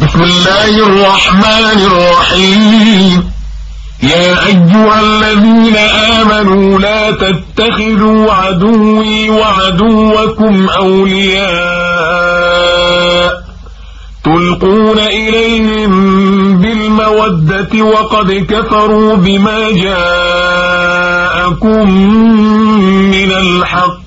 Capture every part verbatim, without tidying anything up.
بسم الله الرحمن الرحيم. يا أيها الذين آمنوا لا تتخذوا عدوي وعدوكم أولياء تلقون إليهم بالمودة وقد كفروا بما جاءكم من الحق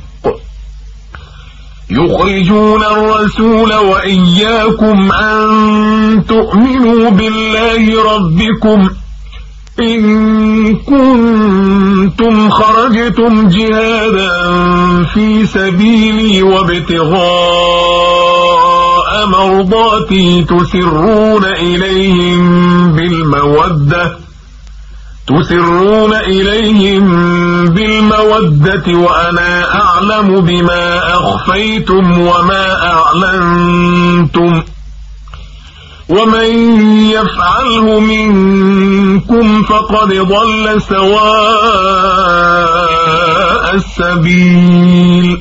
يخرجون الرسول وإياكم أن تؤمنوا بالله ربكم إن كنتم خرجتم جهادا في سبيلي وابتغاء مرضاتي تسرون إليهم بالمودة تسرون إليهم بالمودة وأنا أعلم بما أخفيتم وما أعلنتم ومن يفعله منكم فقد ضل سواء السبيل.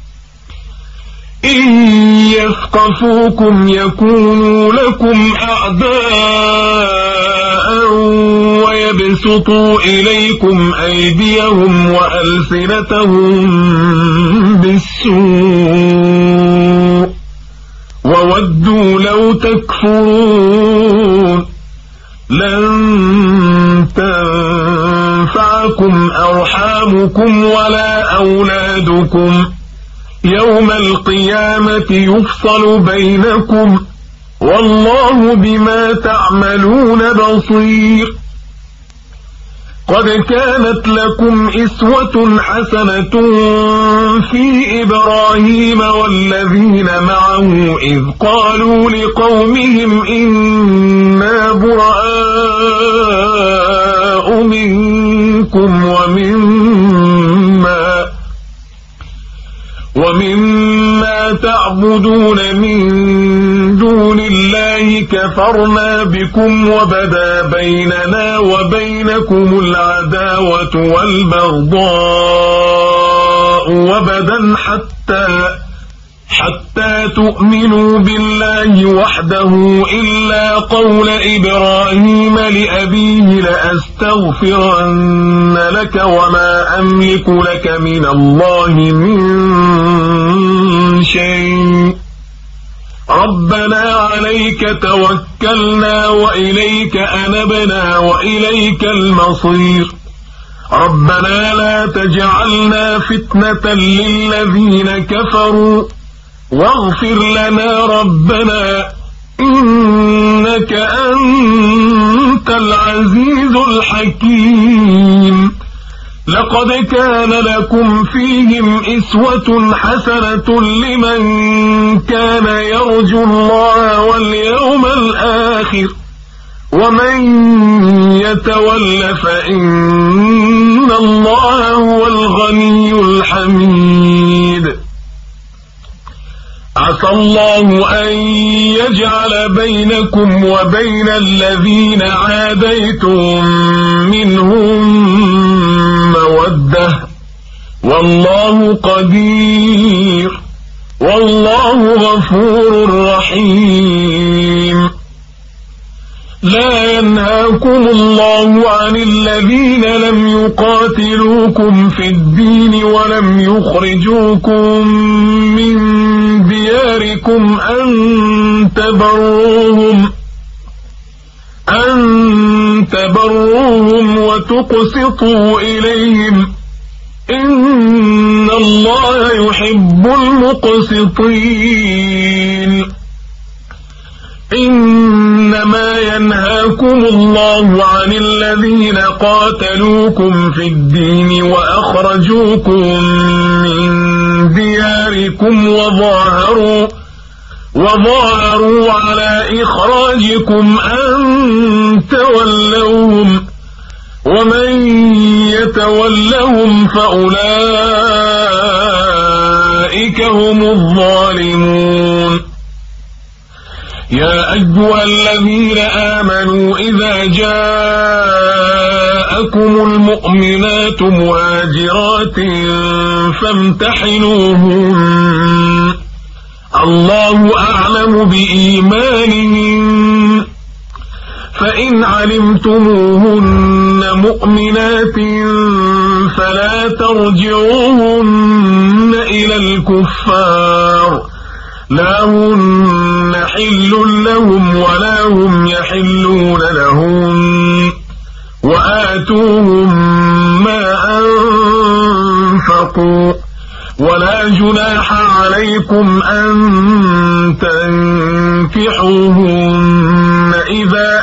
إن يثقفوكم يكونوا لكم أعداء ويبسطوا إليكم أيديهم وألسنتهم بالسوء وودوا لو تكفرون. لن تنفعكم أرحامكم ولا أولادكم يوم القيامة يفصل بينكم والله بما تعملون بصير. قد كانت لكم إسوة حسنة في إبراهيم والذين معه إذ قالوا لقومهم إنا براء منكم ومما ومما تعبدون من دون الله كفرنا بكم وبدا بيننا وبينكم العداوة والبغضاء وبدا حتى حتى تؤمنوا بالله وحده إلا قول إبراهيم لأبيه لأستغفرن لك وما أملك لك من الله من شيء ربنا عليك توكلنا وإليك أنبنا وإليك المصير. ربنا لا تجعلنا فتنة للذين كفروا واغفر لنا ربنا إنك أنت العزيز الحكيم. لقد كان لكم فيهم إسوة حسنة لمن كان يرجو الله واليوم الآخر ومن يتول فإن الله هو الغني الحميد. عسى الله أن يجعل بينكم وبين الذين عاديتم منهم مودة والله قدير والله غفور رحيم. لا ينهاكم الله عن الذين لم يقاتلوكم في الدين ولم يخرجوكم من دياركم أن تبروهم أن تبروهم وتقسطوا إليهم إن الله يحب المقسطين. إنما ينهاكم الله عن الذين قاتلوكم في الدين وأخرجوكم من دياركم وظاهروا وظاهروا على إخراجكم أن تولوهم ومن يتولهم فأولئك هم الظالمون. يا أيها الذين آمنوا إذا جاءكم المؤمنات مهاجرات فامتحنوهن الله أعلم بإيمانهم فإن علمتموهن مؤمنات فلا ترجعوهن إلى الكفار لا هن حل لهم ولا هم يحلون لهم وآتوهم ما أنفقوا ولا جناح عليكم أن تنكحوهن إذا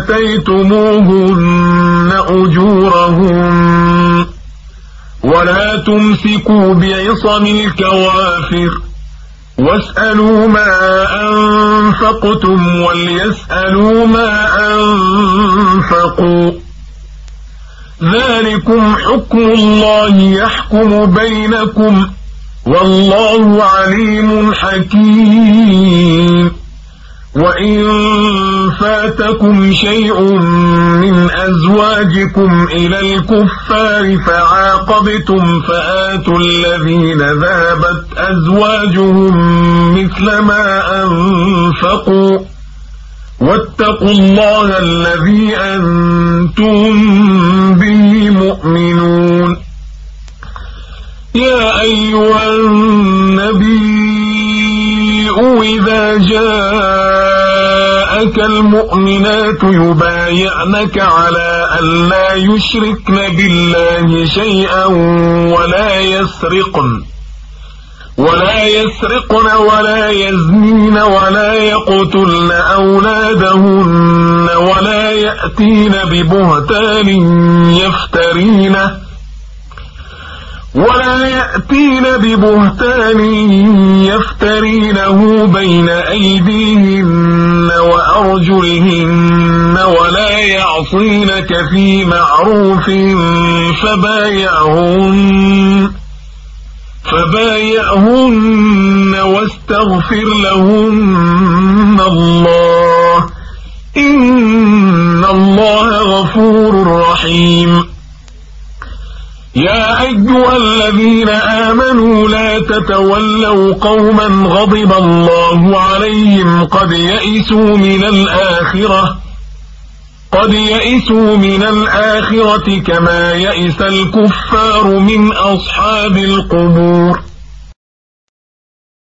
آتيتموهن أجورهن ولا تمسكوا بعصم الكوافر واسألوا ما أنفقتم وليسألوا ما أنفقوا ذلكم حكم الله يحكم بينكم والله عليم حكيم وإن فاتكم شيء من أزواجكم إلى الكفار فعاقبتم فآتوا الذين ذهبت أزواجهم مثل ما أنفقوا واتقوا الله الذي أنتم به مؤمنون يا أيها النبي إذا جاءك المؤمنات يبايعنك على أن لا يشركن بالله شيئا ولا يسرقن ولا يسرقن ولا يزنين ولا يقتلن أولادهن ولا يأتين ببهتان يفترينه ولا يأتين ببهتان يفترينه بين أيديهن وأرجلهن ولا يعصينك في معروف فبايعهن فبايعهن واستغفر لهن الله إن الله غفور رحيم يا أيها الذين آمنوا لا تتولوا قوما غضب الله عليهم قد يئسوا من الآخرة قد يئسوا من الآخرة كما يئس الكفار من أصحاب القبور